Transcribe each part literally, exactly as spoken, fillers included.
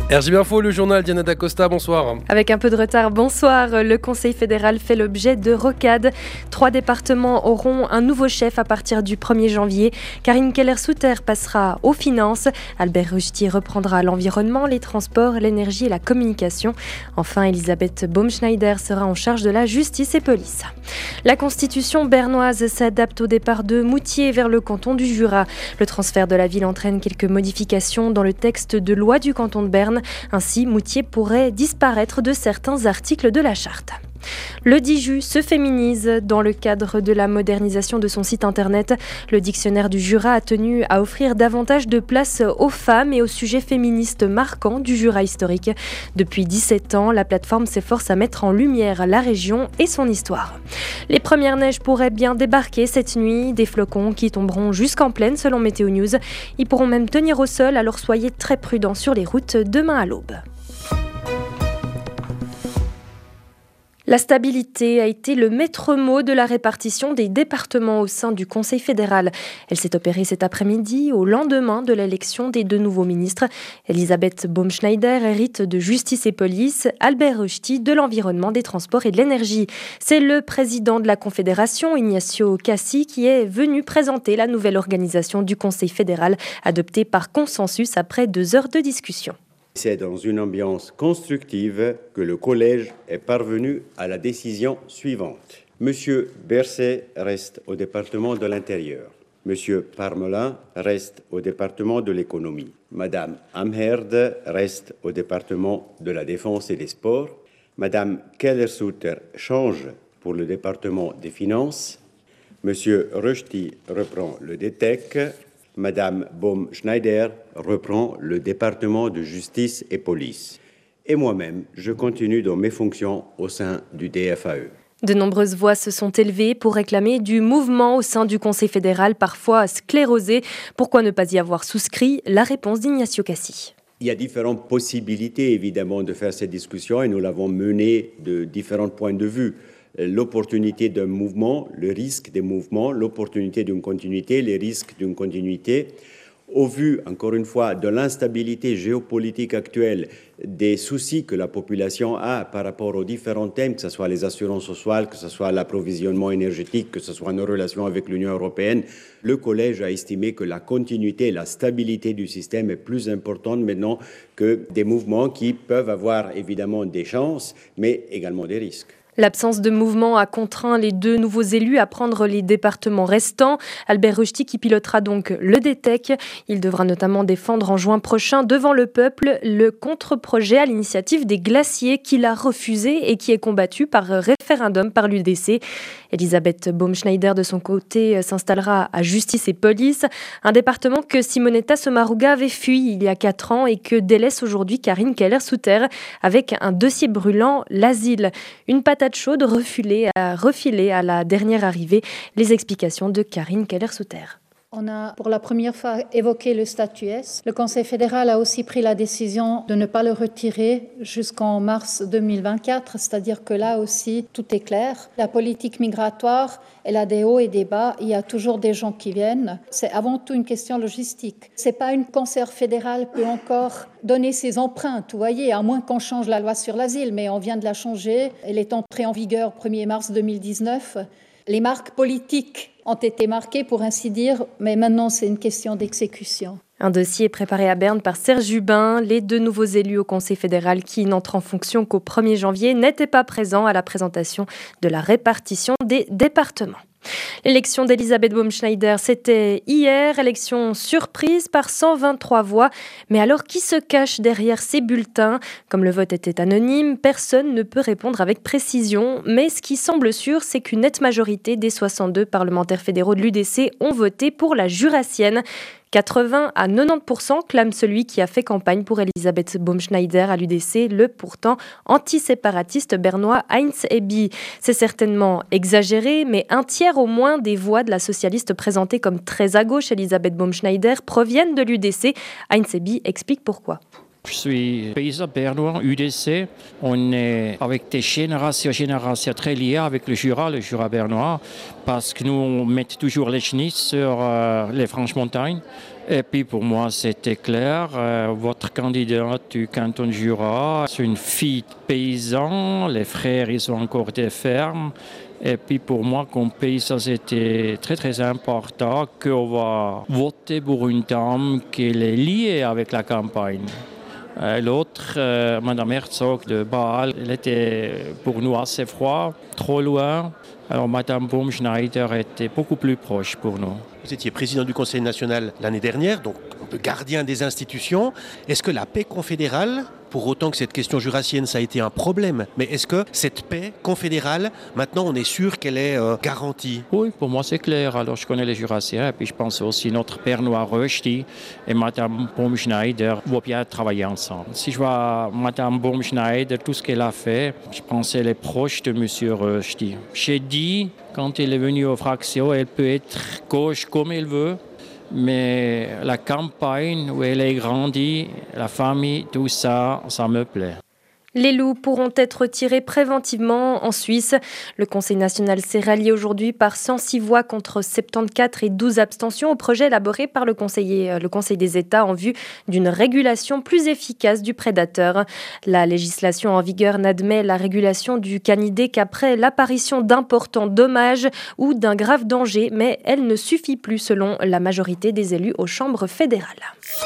R J B Info, le journal, Diana Dacosta, bonsoir. Avec un peu de retard, bonsoir. Le Conseil fédéral fait l'objet de rocades. Trois départements auront un nouveau chef à partir du premier janvier. Karine Keller-Souter passera aux finances. Albert Rushti reprendra l'environnement, les transports, l'énergie et la communication. Enfin, Elisabeth Baumschneider sera en charge de la justice et police. La constitution bernoise s'adapte au départ de Moutier vers le canton du Jura. Le transfert de la ville entraîne quelques modifications dans le texte de loi du canton de Berne. Ainsi, Moutier pourrait disparaître de certains articles de la charte. Le Diju se féminise dans le cadre de la modernisation de son site internet. Le dictionnaire du Jura a tenu à offrir davantage de place aux femmes et aux sujets féministes marquants du Jura historique. Depuis dix-sept ans, la plateforme s'efforce à mettre en lumière la région et son histoire. Les premières neiges pourraient bien débarquer cette nuit, des flocons qui tomberont jusqu'en plaine selon Météo News. Ils pourront même tenir au sol, alors soyez très prudents sur les routes demain à l'aube. La stabilité a été le maître mot de la répartition des départements au sein du Conseil fédéral. Elle s'est opérée cet après-midi au lendemain de l'élection des deux nouveaux ministres. Elisabeth Baumschneider hérite de justice et police, Albert Rushti de l'environnement, des transports et de l'énergie. C'est le président de la Confédération, Ignacio Cassi, qui est venu présenter la nouvelle organisation du Conseil fédéral, adoptée par consensus après deux heures de discussion. C'est dans une ambiance constructive que le collège est parvenu à la décision suivante. Monsieur Berset reste au département de l'Intérieur. Monsieur Parmelin reste au département de l'Économie. Madame Amherd reste au département de la Défense et des Sports. Madame Keller-Souter change pour le département des Finances. Monsieur Rushti reprend le D T E C. Madame Baumschneider reprend le département de justice et police. Et moi-même, je continue dans mes fonctions au sein du D F A E. De nombreuses voix se sont élevées pour réclamer du mouvement au sein du Conseil fédéral, parfois sclérosé. Pourquoi ne pas y avoir souscrit? La réponse d'Ignacio Cassi. Il y a différentes possibilités, évidemment, de faire cette discussion et nous l'avons menée de différents points de vue. L'opportunité d'un mouvement, le risque des mouvements, l'opportunité d'une continuité, les risques d'une continuité. Au vu, encore une fois, de l'instabilité géopolitique actuelle, des soucis que la population a par rapport aux différents thèmes, que ce soit les assurances sociales, que ce soit l'approvisionnement énergétique, que ce soit nos relations avec l'Union européenne, le collège a estimé que la continuité, la stabilité du système est plus importante maintenant que des mouvements qui peuvent avoir évidemment des chances, mais également des risques. L'absence de mouvement a contraint les deux nouveaux élus à prendre les départements restants. Albert Rushti qui pilotera donc le D T E C. Il devra notamment défendre en juin prochain devant le peuple le contre-projet à l'initiative des glaciers qu'il a refusé et qui est combattu par référendum par l'U D C. Elisabeth Baumschneider de son côté s'installera à justice et police, un département que Simonetta Sommaruga avait fui il y a quatre ans et que délaisse aujourd'hui Karine Keller-Souter avec un dossier brûlant, l'asile. Une patate chaude refilée à, refilée à la dernière arrivée. Les explications de Karine Keller-Souter. On a pour la première fois évoqué le statut S. Le Conseil fédéral a aussi pris la décision de ne pas le retirer jusqu'en mars deux mille vingt-quatre, c'est-à-dire que là aussi, tout est clair. La politique migratoire, elle a des hauts et des bas. Il y a toujours des gens qui viennent. C'est avant tout une question logistique. C'est pas une Conseil fédéral peut encore donner ses empreintes, vous voyez, à moins qu'on change la loi sur l'asile, mais on vient de la changer. Elle est entrée en vigueur premier mars deux mille dix-neuf. Les marques politiques ont été marquées, pour ainsi dire, mais maintenant c'est une question d'exécution. Un dossier préparé à Berne par Serge Jubin. Les deux nouveaux élus au Conseil fédéral qui n'entrent en fonction qu'au premier janvier n'étaient pas présents à la présentation de la répartition des départements. L'élection d'Elisabeth Baumschneider, c'était hier, élection surprise par cent vingt-trois voix. Mais alors, qui se cache derrière ces bulletins? Comme le vote était anonyme, personne ne peut répondre avec précision. Mais ce qui semble sûr, c'est qu'une nette majorité des soixante-deux parlementaires fédéraux de l'U D C ont voté pour la Jurassienne. quatre-vingts à quatre-vingt-dix pour cent clame celui qui a fait campagne pour Elisabeth Baumschneider à l'U D C, le pourtant antiséparatiste bernois Heinz Ebi. C'est certainement exagéré, mais un tiers au moins des voix de la socialiste présentée comme très à gauche, Elisabeth Baumschneider, proviennent de l'U D C. Heinz Ebi explique pourquoi. Je suis paysan bernois, U D C. On est avec des générations, générations très liées avec le Jura, le Jura bernois, parce que nous, on met toujours les chenilles sur euh, les Franches-Montagnes. Et puis pour moi, c'était clair. Euh, votre candidate du canton de Jura, c'est une fille paysan. Les frères, ils ont encore des fermes. Et puis pour moi, comme paysan, c'était très très important qu'on va voter pour une dame qui est liée avec la campagne. Euh, l'autre, euh, Madame Herzog de Bâle, elle était pour nous assez froid, trop loin. Alors Madame Baumschneider était beaucoup plus proche pour nous. Vous étiez président du Conseil national l'année dernière, donc un peu gardien des institutions. Est-ce que la paix confédérale, pour autant que cette question jurassienne, ça a été un problème, mais est-ce que cette paix confédérale, maintenant on est sûr qu'elle est euh, garantie? Oui, pour moi c'est clair. Alors je connais les jurassiens et puis je pense aussi notre père noir Rösti et Madame Baumschneider vont bien travailler ensemble. Si je vois Madame Baumschneider, tout ce qu'elle a fait, je pense qu'elle est proche de Monsieur Rösti. J'ai dit, quand elle est venue aux fractions, elle peut être gauche comme elle veut. Mais la campagne où elle est grandie, la famille, tout ça, ça me plaît. Les loups pourront être tirés préventivement en Suisse. Le Conseil national s'est rallié aujourd'hui par cent six voix contre soixante-quatorze et douze abstentions au projet élaboré par le Conseil, le Conseil des États en vue d'une régulation plus efficace du prédateur. La législation en vigueur n'admet la régulation du canidé qu'après l'apparition d'importants dommages ou d'un grave danger, mais elle ne suffit plus selon la majorité des élus aux chambres fédérales.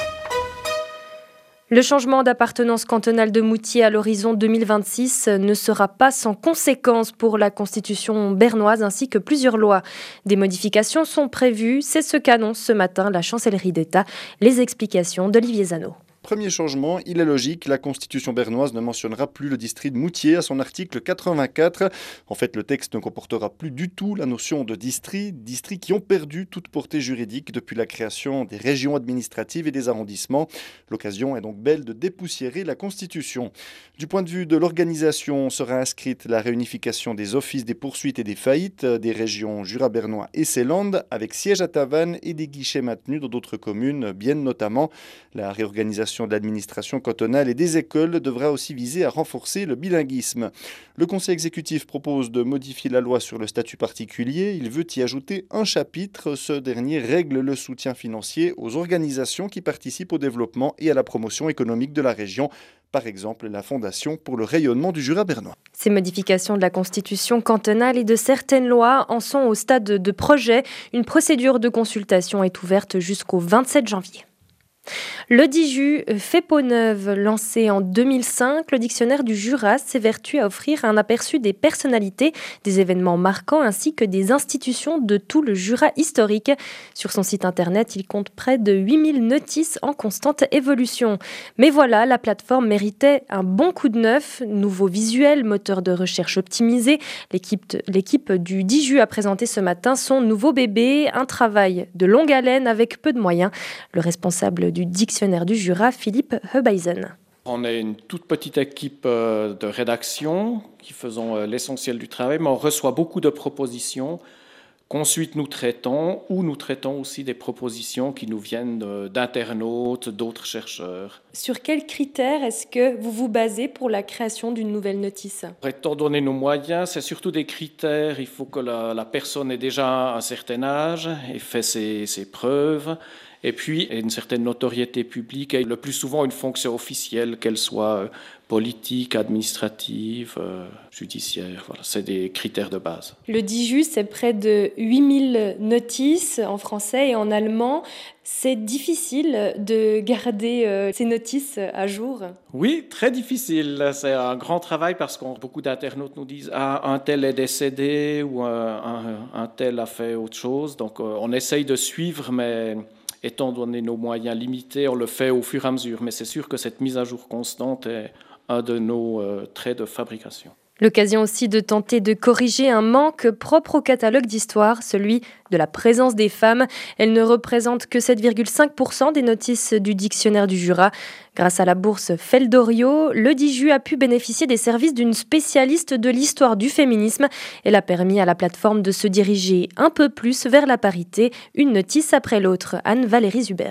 Le changement d'appartenance cantonale de Moutier à l'horizon deux mille vingt-six ne sera pas sans conséquences pour la constitution bernoise ainsi que plusieurs lois. Des modifications sont prévues, c'est ce qu'annonce ce matin la chancellerie d'État. Les explications d'Olivier Zano. Premier changement, il est logique, la constitution bernoise ne mentionnera plus le district de Moutier à son article quatre-vingt-quatre. En fait, le texte ne comportera plus du tout la notion de district, districts qui ont perdu toute portée juridique depuis la création des régions administratives et des arrondissements. L'occasion est donc belle de dépoussiérer la constitution. Du point de vue de l'organisation, sera inscrite la réunification des offices des poursuites et des faillites des régions Jura bernois et Seeland, avec siège à Tavannes et des guichets maintenus dans d'autres communes, Bienne notamment. La réorganisation de l'administration cantonale et des écoles devra aussi viser à renforcer le bilinguisme. Le Conseil exécutif propose de modifier la loi sur le statut particulier. Il veut y ajouter un chapitre. Ce dernier règle le soutien financier aux organisations qui participent au développement et à la promotion économique de la région. Par exemple, la Fondation pour le rayonnement du Jura bernois. Ces modifications de la constitution cantonale et de certaines lois en sont au stade de projet. Une procédure de consultation est ouverte jusqu'au vingt-sept janvier. Le Diju fait peau neuve. Lancé en deux mille cinq, le dictionnaire du Jura s'évertue à offrir un aperçu des personnalités, des événements marquants ainsi que des institutions de tout le Jura historique. Sur son site internet, il compte près de huit mille notices en constante évolution. Mais voilà, la plateforme méritait un bon coup de neuf. Nouveau visuel, moteur de recherche optimisé. L'équipe, l'équipe du Diju a présenté ce matin son nouveau bébé, un travail de longue haleine avec peu de moyens. Le responsable du dictionnaire du Jura, Philippe Hebeisen. On est une toute petite équipe de rédaction qui faisons l'essentiel du travail, mais on reçoit beaucoup de propositions qu'ensuite nous traitons, ou nous traitons aussi des propositions qui nous viennent d'internautes, d'autres chercheurs. Sur quels critères est-ce que vous vous basez pour la création d'une nouvelle notice ? Étant donné nos moyens, c'est surtout des critères. Il faut que la, la personne ait déjà un certain âge et fait ses, ses preuves. Et puis, une certaine notoriété publique et le plus souvent une fonction officielle, qu'elle soit politique, administrative, euh, judiciaire. Voilà, c'est des critères de base. Le Diju, c'est près de huit mille notices en français et en allemand. C'est difficile de garder euh, ces notices à jour ? Oui, très difficile. C'est un grand travail parce que beaucoup d'internautes nous disent « Ah, un tel est décédé » ou un, un, un tel a fait autre chose. Donc, euh, on essaye de suivre, mais... Étant donné nos moyens limités, on le fait au fur et à mesure. Mais c'est sûr que cette mise à jour constante est un de nos euh, traits de fabrication. L'occasion aussi de tenter de corriger un manque propre au catalogue d'histoire, celui de la présence des femmes. Elle ne représente que sept virgule cinq pour cent des notices du dictionnaire du Jura. Grâce à la bourse Feldorio, le Diju a pu bénéficier des services d'une spécialiste de l'histoire du féminisme. Elle a permis à la plateforme de se diriger un peu plus vers la parité, une notice après l'autre. Anne-Valérie Zuber.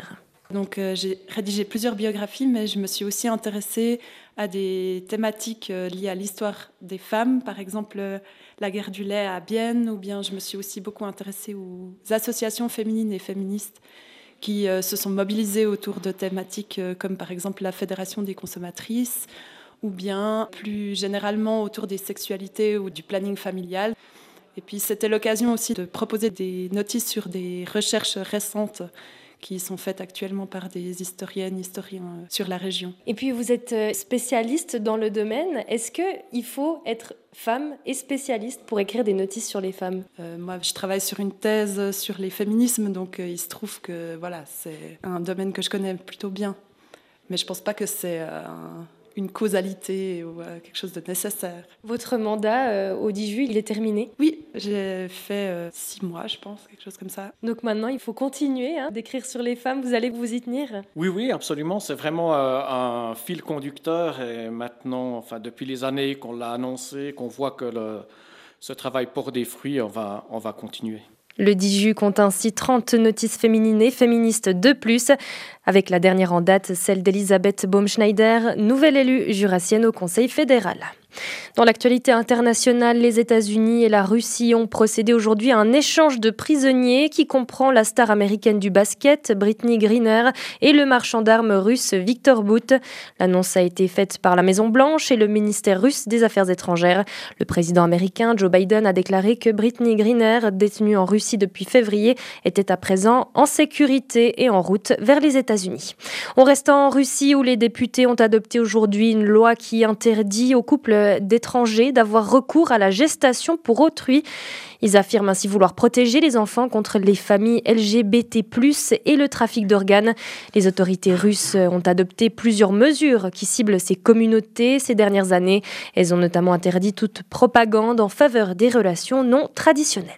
Donc euh, j'ai rédigé plusieurs biographies, mais je me suis aussi intéressée à des thématiques euh, liées à l'histoire des femmes, par exemple euh, la guerre du lait à Bienne, ou bien je me suis aussi beaucoup intéressée aux associations féminines et féministes qui euh, se sont mobilisées autour de thématiques euh, comme par exemple la Fédération des consommatrices, ou bien plus généralement autour des sexualités ou du planning familial. Et puis c'était l'occasion aussi de proposer des notices sur des recherches récentes qui sont faites actuellement par des historiennes, historiens sur la région. Et puis vous êtes spécialiste dans le domaine. Est-ce qu'il faut être femme et spécialiste pour écrire des notices sur les femmes ? euh, Moi, je travaille sur une thèse sur les féminismes, donc euh, il se trouve que voilà, c'est un domaine que je connais plutôt bien. Mais je ne pense pas que c'est euh, un... une causalité ou euh, quelque chose de nécessaire. Votre mandat euh, au DIJU, il est terminé ? Oui, j'ai fait euh, six mois, je pense, quelque chose comme ça. Donc maintenant, il faut continuer hein, d'écrire sur les femmes. Vous allez vous y tenir ? Oui, oui, absolument. C'est vraiment euh, un fil conducteur. Et maintenant, enfin, depuis les années qu'on l'a annoncé, qu'on voit que le, ce travail porte des fruits, on va, on va continuer. Le DIJU compte ainsi trente notices féminines et féministes de plus, avec la dernière en date, celle d'Elisabeth Baumschneider, nouvelle élue jurassienne au Conseil fédéral. Dans l'actualité internationale, les États-Unis et la Russie ont procédé aujourd'hui à un échange de prisonniers qui comprend la star américaine du basket, Brittney Griner, et le marchand d'armes russe Viktor Bout. L'annonce a été faite par la Maison-Blanche et le ministère russe des Affaires étrangères. Le président américain Joe Biden a déclaré que Brittney Griner, détenue en Russie depuis février, était à présent en sécurité et en route vers les États-Unis. On reste en Russie où les députés ont adopté aujourd'hui une loi qui interdit aux couples d'étrangers d'avoir recours à la gestation pour autrui. Ils affirment ainsi vouloir protéger les enfants contre les familles L G B T plus, et le trafic d'organes. Les autorités russes ont adopté plusieurs mesures qui ciblent ces communautés ces dernières années. Elles ont notamment interdit toute propagande en faveur des relations non traditionnelles.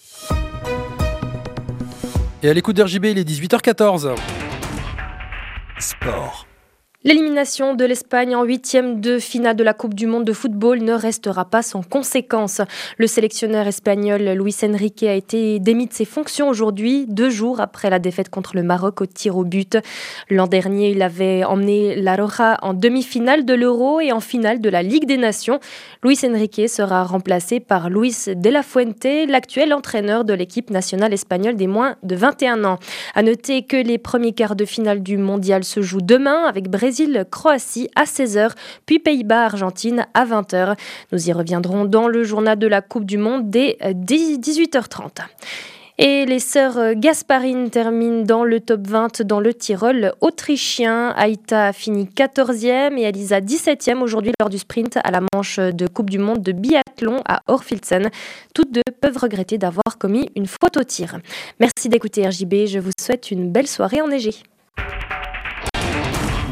Et à l'écoute d'R J B, il est dix-huit heures quatorze. Sport. L'élimination de l'Espagne en huitième de finale de la Coupe du Monde de football ne restera pas sans conséquences. Le sélectionneur espagnol Luis Enrique a été démis de ses fonctions aujourd'hui, deux jours après la défaite contre le Maroc au tir au but. L'an dernier, il avait emmené La Roja en demi-finale de l'Euro et en finale de la Ligue des Nations. Luis Enrique sera remplacé par Luis de la Fuente, l'actuel entraîneur de l'équipe nationale espagnole des moins de vingt et un ans. À noter que les premiers quarts de finale du mondial se jouent demain avec Brésil Brésil-Croatie à seize heures, puis Pays-Bas-Argentine à vingt heures. Nous y reviendrons dans le journal de la Coupe du Monde dès dix-huit heures trente. Et les sœurs Gasparine terminent dans le top vingt dans le Tyrol autrichien. Aïta a fini quatorzième et Elisa dix-septième aujourd'hui lors du sprint à la manche de Coupe du Monde de biathlon à Orfilsen. Toutes deux peuvent regretter d'avoir commis une faute au tir. Merci d'écouter R J B, je vous souhaite une belle soirée enneigée.